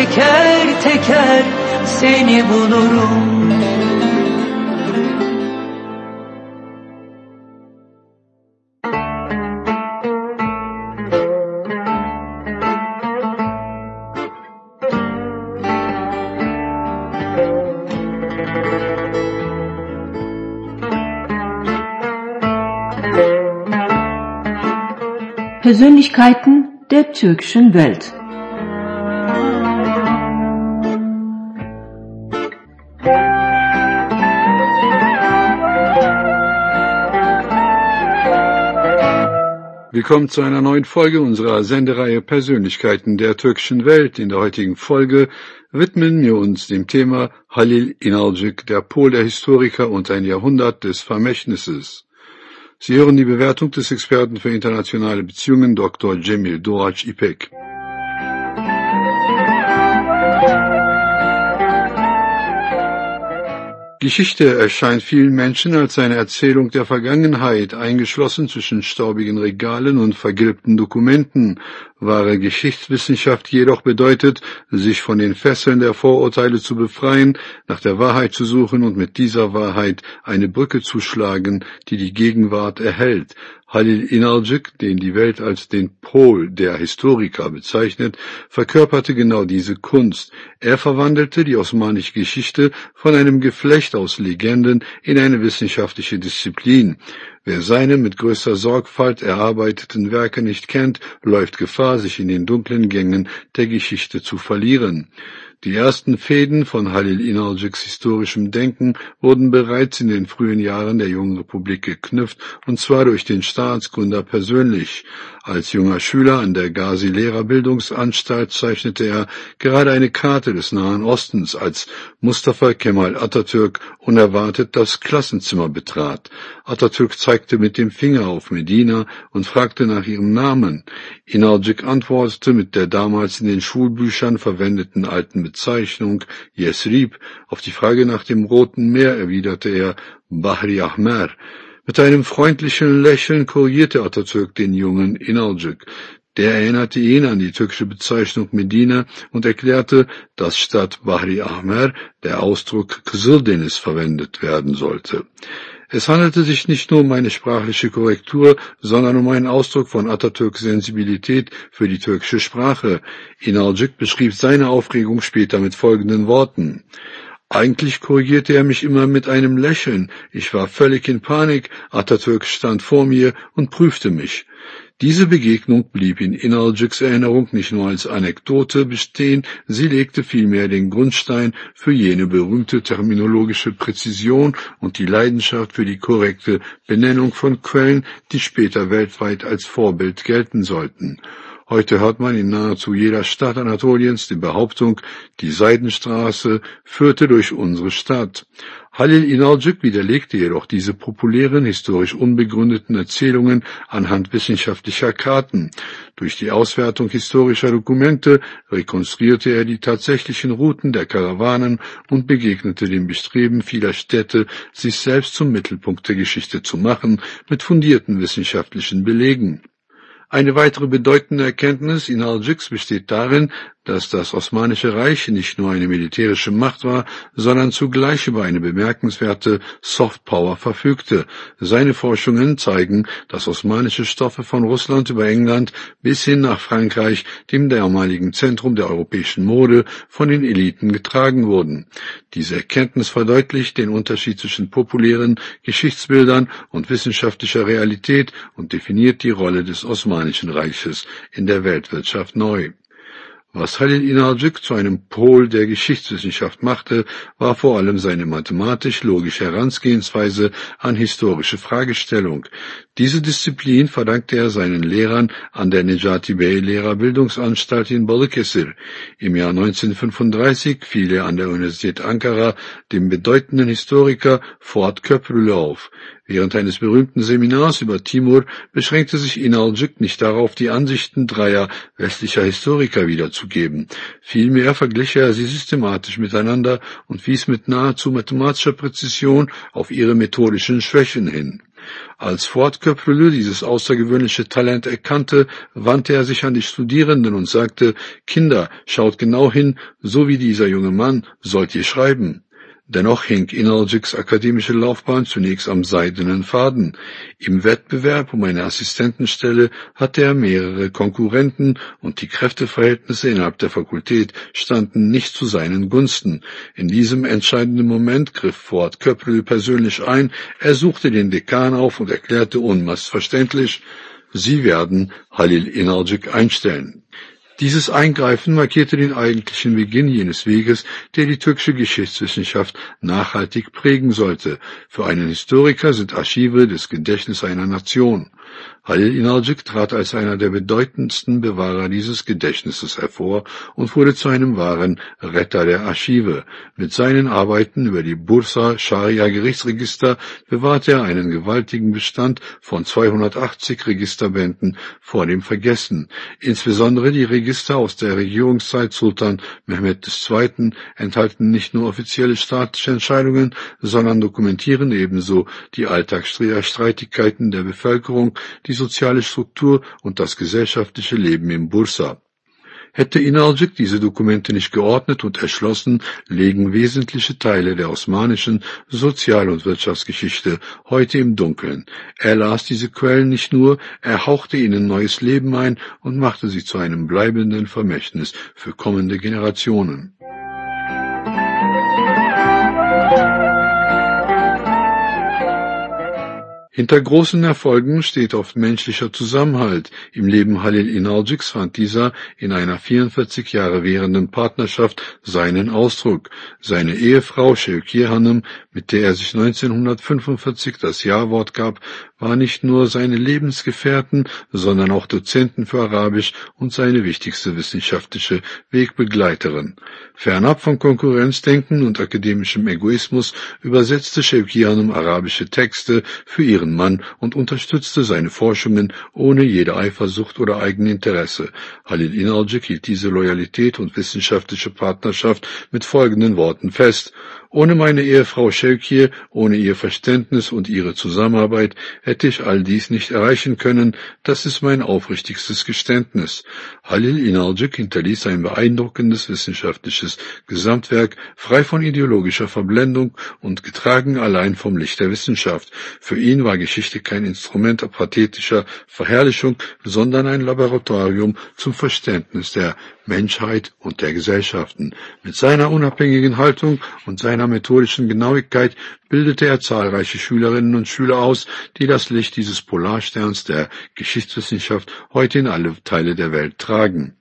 teker teker seni bulurum. Persönlichkeiten der türkischen Welt. Willkommen zu einer neuen Folge unserer Sendereihe Persönlichkeiten der türkischen Welt. In der heutigen Folge widmen wir uns dem Thema Halil İnalcık, der Pol der Historiker und ein Jahrhundert des Vermächtnisses. Sie hören die Bewertung des Experten für internationale Beziehungen Doktor Cemil Doğaç İpek. Geschichte erscheint vielen Menschen als eine Erzählung der Vergangenheit, eingeschlossen zwischen staubigen Regalen und vergilbten Dokumenten. Wahre Geschichtswissenschaft jedoch bedeutet, sich von den Fesseln der Vorurteile zu befreien, nach der Wahrheit zu suchen und mit dieser Wahrheit eine Brücke zu schlagen, die die Gegenwart erhält. Halil İnalcık, den die Welt als den Pol der Historiker bezeichnet, verkörperte genau diese Kunst. Er verwandelte die osmanische Geschichte von einem Geflecht aus Legenden in eine wissenschaftliche Disziplin. Wer seine mit größter Sorgfalt erarbeiteten Werke nicht kennt, läuft Gefahr, sich in den dunklen Gängen der Geschichte zu verlieren. Die ersten Fäden von Halil İnalcıks historischem Denken wurden bereits in den frühen Jahren der jungen Republik geknüpft, und zwar durch den Staatsgründer persönlich. Als junger Schüler an der Gazi-Lehrerbildungsanstalt zeichnete er gerade eine Karte des Nahen Ostens, als Mustafa Kemal Atatürk unerwartet das Klassenzimmer betrat. Atatürk zeigte mit dem Finger auf Medina und fragte nach ihrem Namen. İnalcık antwortete mit der damals in den Schulbüchern verwendeten alten Bezeichnung Yesrib. Auf die Frage nach dem Roten Meer erwiderte er Bahri Ahmer. Mit einem freundlichen Lächeln korrigierte Atatürk den jungen İnalcık. Der erinnerte ihn an die türkische Bezeichnung Medina und erklärte, dass statt Bahri Ahmer der Ausdruck Kızıldeniz verwendet werden sollte. Es handelte sich nicht nur um eine sprachliche Korrektur, sondern um einen Ausdruck von Atatürks Sensibilität für die türkische Sprache. İnalcık beschrieb seine Aufregung später mit folgenden Worten: Eigentlich korrigierte er mich immer mit einem Lächeln. Ich war völlig in Panik. Atatürk stand vor mir und prüfte mich. Diese Begegnung blieb in İnalcıks Erinnerung nicht nur als Anekdote bestehen, sie legte vielmehr den Grundstein für jene berühmte terminologische Präzision und die Leidenschaft für die korrekte Benennung von Quellen, die später weltweit als Vorbild gelten sollten. Heute hört man in nahezu jeder Stadt Anatoliens die Behauptung, die Seidenstraße führte durch unsere Stadt. Halil İnalcık widerlegte jedoch diese populären, historisch unbegründeten Erzählungen anhand wissenschaftlicher Karten. Durch die Auswertung historischer Dokumente rekonstruierte er die tatsächlichen Routen der Karawanen und begegnete dem Bestreben vieler Städte, sich selbst zum Mittelpunkt der Geschichte zu machen, mit fundierten wissenschaftlichen Belegen. Eine weitere bedeutende Erkenntnis İnalcıks besteht darin, dass das Osmanische Reich nicht nur eine militärische Macht war, sondern zugleich über eine bemerkenswerte Softpower verfügte. Seine Forschungen zeigen, dass osmanische Stoffe von Russland über England bis hin nach Frankreich, dem damaligen Zentrum der europäischen Mode, von den Eliten getragen wurden. Diese Erkenntnis verdeutlicht den Unterschied zwischen populären Geschichtsbildern und wissenschaftlicher Realität und definiert die Rolle des Osmanischen Reiches in der Weltwirtschaft neu. Was Halil İnalcık zu einem Pol der Geschichtswissenschaft machte, war vor allem seine mathematisch-logische Herangehensweise an historische Fragestellung. Diese Disziplin verdankte er seinen Lehrern an der Necati Bey Lehrerbildungsanstalt in Balıkesir. Im Jahr neunzehnhundertfünfunddreißig fiel er an der Universität Ankara dem bedeutenden Historiker Fuat Köprülü auf. Während eines berühmten Seminars über Timur beschränkte sich İnalcık nicht darauf, die Ansichten dreier westlicher Historiker wiederzugeben. Vielmehr verglich er sie systematisch miteinander und wies mit nahezu mathematischer Präzision auf ihre methodischen Schwächen hin. Als Fuat Köprülü dieses außergewöhnliche Talent erkannte, wandte er sich an die Studierenden und sagte: Kinder, schaut genau hin, so wie dieser junge Mann sollt ihr schreiben. Dennoch hing Inalcik's akademische Laufbahn zunächst am seidenen Faden. Im Wettbewerb um eine Assistentenstelle hatte er mehrere Konkurrenten und die Kräfteverhältnisse innerhalb der Fakultät standen nicht zu seinen Gunsten. In diesem entscheidenden Moment griff Fuat Köprülü persönlich ein, er suchte den Dekan auf und erklärte unmissverständlich: Sie werden Halil İnalcik einstellen. Dieses Eingreifen markierte den eigentlichen Beginn jenes Weges, der die türkische Geschichtswissenschaft nachhaltig prägen sollte. Für einen Historiker sind Archive das Gedächtnis einer Nation. Halil İnalcik trat als einer der bedeutendsten Bewahrer dieses Gedächtnisses hervor und wurde zu einem wahren Retter der Archive. Mit seinen Arbeiten über die Bursa Scharia Gerichtsregister bewahrte er einen gewaltigen Bestand von zweihundertachtzig Registerbänden vor dem Vergessen. Insbesondere die Register aus der Regierungszeit Sultan Mehmed der Zweite enthalten nicht nur offizielle staatliche Entscheidungen, sondern dokumentieren ebenso die Alltagsstreitigkeiten der Bevölkerung, die soziale Struktur und das gesellschaftliche Leben in Bursa. Hätte İnalcik diese Dokumente nicht geordnet und erschlossen, lägen wesentliche Teile der osmanischen Sozial- und Wirtschaftsgeschichte heute im Dunkeln. Er las diese Quellen nicht nur, er hauchte ihnen neues Leben ein und machte sie zu einem bleibenden Vermächtnis für kommende Generationen. Hinter großen Erfolgen steht oft menschlicher Zusammenhalt. Im Leben Halil İnalciks fand dieser in einer vierundvierzig Jahre währenden Partnerschaft seinen Ausdruck. Seine Ehefrau Şevkiye Hanım, mit der er sich neunzehnhundertfünfundvierzig das Ja-Wort gab, war nicht nur seine Lebensgefährtin, sondern auch Dozentin für Arabisch und seine wichtigste wissenschaftliche Wegbegleiterin. Fernab von Konkurrenzdenken und akademischem Egoismus übersetzte Şevkiye Hanım arabische Texte für ihren Mann und unterstützte seine Forschungen ohne jede Eifersucht oder Eigeninteresse. Halil İnalcik hielt diese Loyalität und wissenschaftliche Partnerschaft mit folgenden Worten fest: Ohne meine Ehefrau Şevkiye, ohne ihr Verständnis und ihre Zusammenarbeit hätte ich all dies nicht erreichen können. Das ist mein aufrichtigstes Geständnis. Halil İnalcik hinterließ ein beeindruckendes wissenschaftliches Gesamtwerk, frei von ideologischer Verblendung und getragen allein vom Licht der Wissenschaft. Für ihn war Geschichte kein Instrument pathetischer Verherrlichung, sondern ein Laboratorium zum Verständnis der Menschheit und der Gesellschaften. Mit seiner unabhängigen Haltung und seiner methodischen Genauigkeit bildete er zahlreiche Schülerinnen und Schüler aus, die das Licht dieses Polarsterns der Geschichtswissenschaft heute in alle Teile der Welt tragen.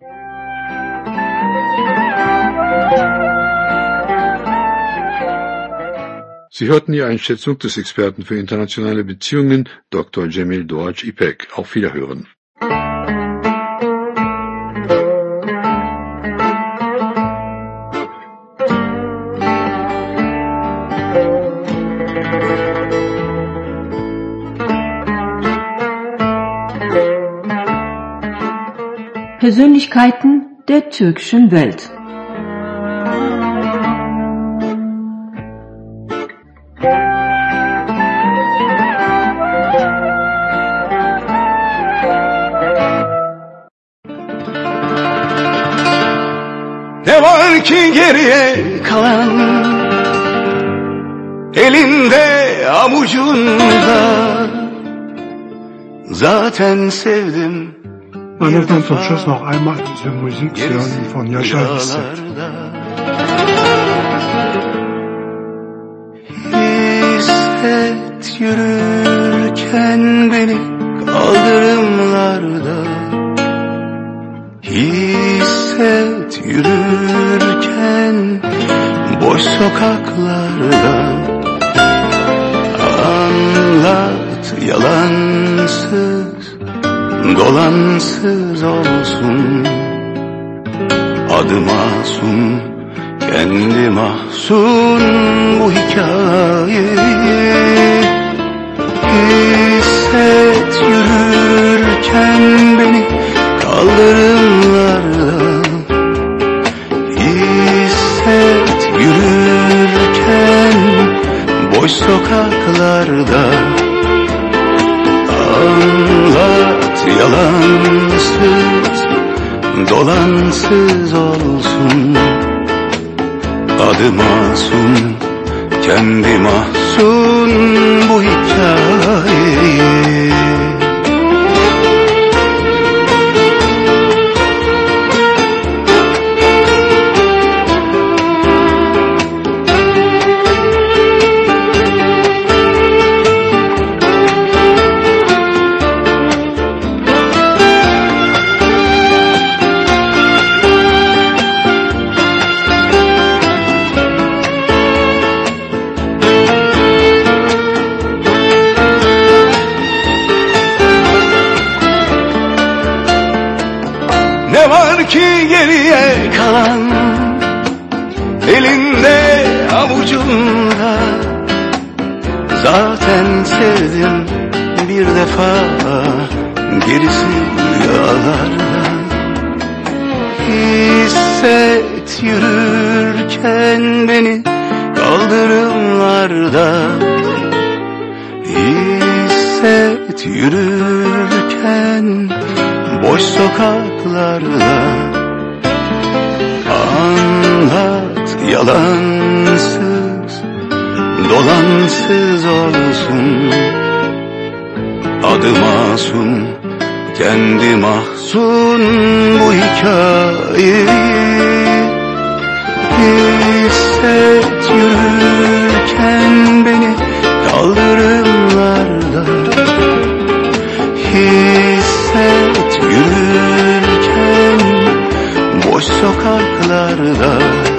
Sie hörten die Einschätzung des Experten für internationale Beziehungen, Doktor Cemil Doğaç İpek. Auf Wiederhören. Persönlichkeiten der türkischen Welt. Ne var ki geriye kalan, elinde avucunda, zaten sevdim. Meine Damen zum Schluss noch einmal diese Musik hören von Yaşar Hisset. Hisset yürürken beni kaldırımlarda, hisset yürürken boş sokaklarda, anlat yalansız, dolansız olsun, adı masum, kendi mahzun bu hikayeyi. Hisset yürürken beni kaldırımlarda, hisset yürürken boş sokaklarda, yalansız, dolansız olsun. Adı masum, kendi mahzun bu hikaye. Ne var ki geriye kalan, elinde avucunda. Zaten sevdim bir defa, gerisi rüyalardan. Hisset yürürken beni kaldırımlarda, hisset yürürken boş sokaklarda. Anlat yalansız, dolansız olsun. Adı masum, kendi mahzun bu hikaye. Hisset yürürken beni kaldırımlarda, hisset yürürken boş sokaklarda.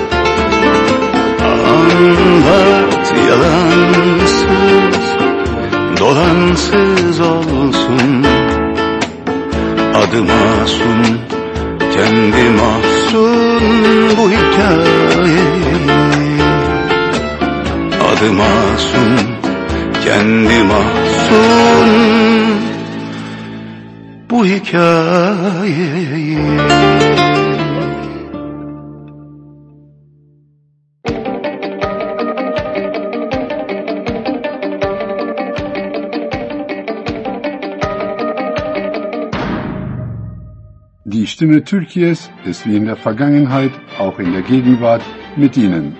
Anlat yalansız, dolansız olsun. Adı masum, kendi mahzun bu hikaye. Adı masum, kendi mahzun bu hikaye. Die Stimme Türkiye's ist wie in der Vergangenheit auch in der Gegenwart mit Ihnen.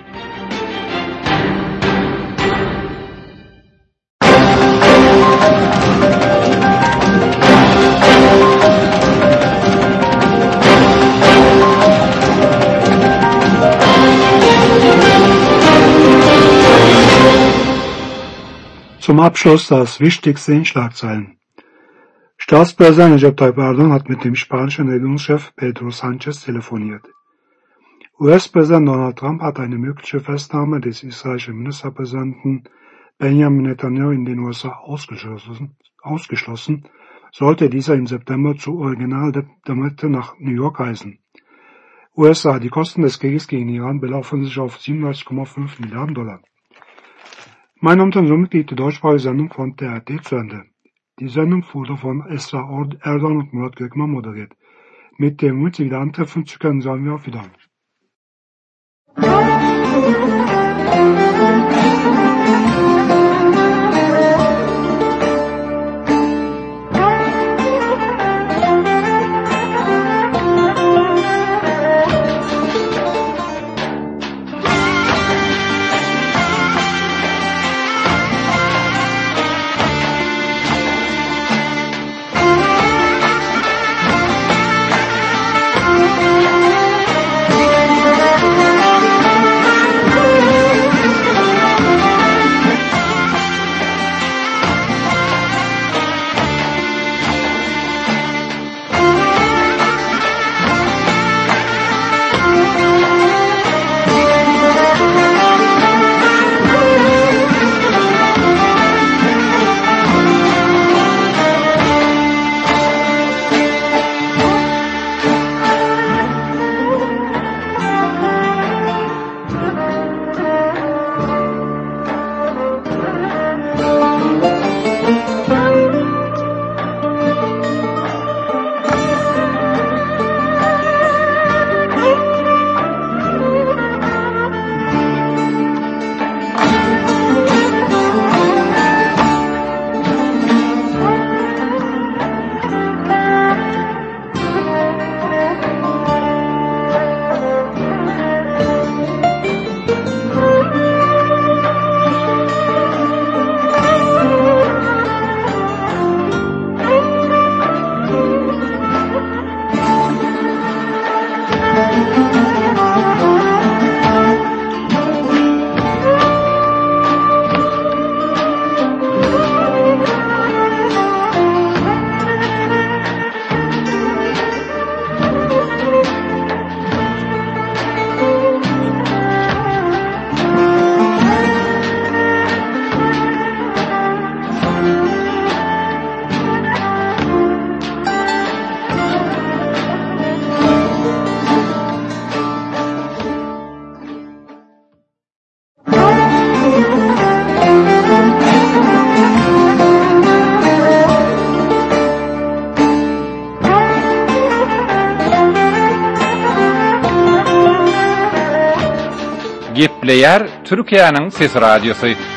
Zum Abschluss das Wichtigste in Schlagzeilen. Staatspräsident Recep Tayyip Erdoğan hat mit dem spanischen Regierungschef Pedro Sánchez telefoniert. U S-Präsident Donald Trump hat eine mögliche Festnahme des israelischen Ministerpräsidenten Benjamin Netanyahu in den U S A ausgeschlossen, ausgeschlossen, sollte dieser im September zur Originaldebatte nach New York reisen. U S A, die Kosten des Krieges gegen Iran belaufen sich auf siebenunddreißig Komma fünf Milliarden Dollar. Meine Damen und somit geht die deutschsprachige Sendung von T R T zu Ende. Die Sendung wurde von Esra Erdoğan und Murat Gökmen moderiert. Mit dem Wunsch, wieder antreffen zu können, sagen wir auf Wiedersehen. Gepleyer Türkiýanyň Ses Radiosu.